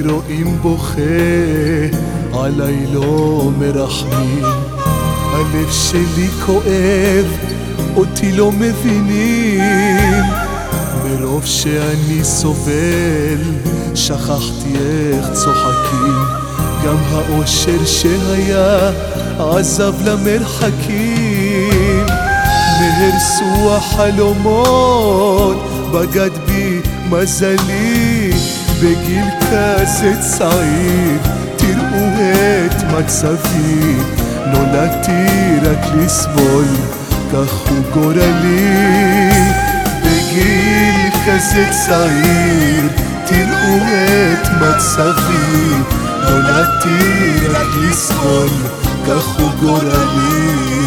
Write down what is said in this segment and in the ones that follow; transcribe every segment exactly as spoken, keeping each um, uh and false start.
רואים בוכה, עליי לא מרחמים. הלב שלי כואב, אותי לא מבינים. מרוב שאני סובל, שכחתי איך צוחקים. גם האושר שהיה עזב למרחקים. נהרסו החלומות, בגד בי מזלי. בגיל כזה צעיר, תראו את מצבי. נולדתי רק לסבול, כך הוא גורלי. בגיל כזה צעיר, תראו את מצבי. נולדתי רק לסבול, כך הוא גורלי.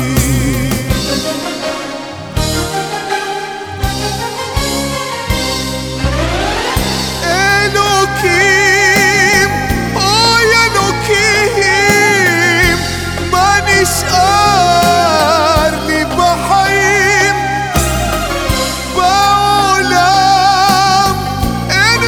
אלוקים, אוי אלוקים, מה נשאר לי בחיים? בעולם אין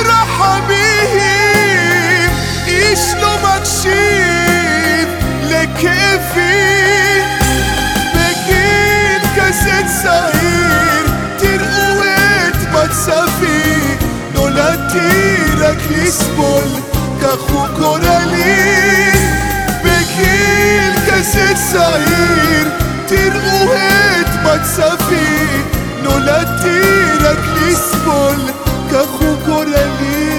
רחמים, איש לא מקשיב לכאבי. בגיל כזה צעיר, תראו את מצבי. נולדתי רק לסבול, כך הוא גורלי. בגיל כזה צעיר, תראו את מצבי. נולדתי רק לסבול, כך הוא גורלי.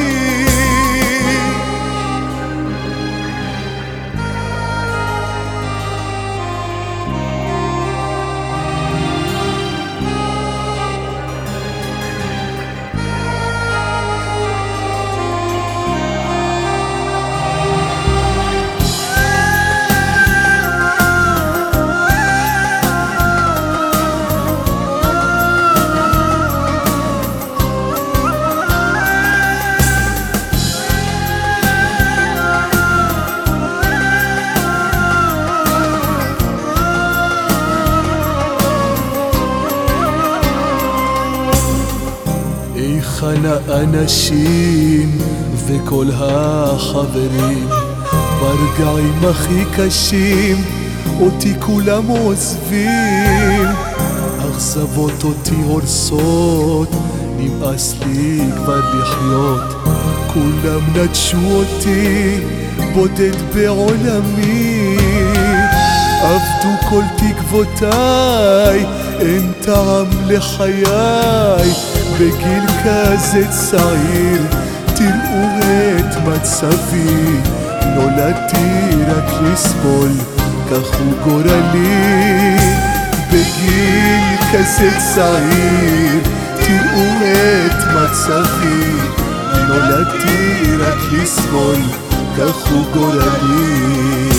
היכן האנשים וכל החברים? ברגעים הכי קשים אותי כולם עוזבים. אכזבות אותי הורסות, נמאס לי כבר לחיות. כולם נטשו אותי, בודד בעולמי. אבדו כל תקוותיי, אין טעם לחיי. בגיל כזה צעיר, תראו את מצבי. נולדתי רק לסבול, כך הוא גורלי. בגיל כזה צעיר, תראו את מצבי. נולדתי רק לסבול, כך הוא גורלי.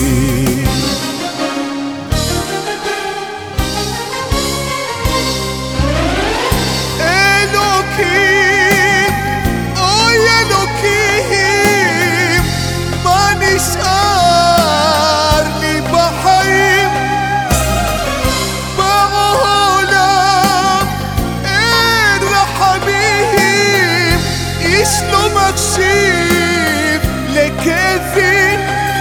נשאר לי בחיים. בעולם אין רחמים, איש לא מקשיב לכאבי.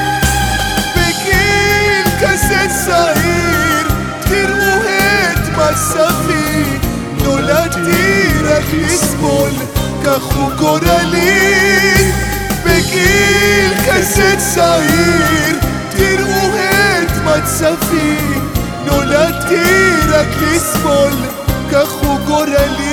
בגיל כזה צעיר, תראו את מצבי. נולדתי רק לסבול, כך הוא גורלי. בגיל כזה צעיר, תראו את מצבי. נולדתי רק לסבול, כך הוא גורלי.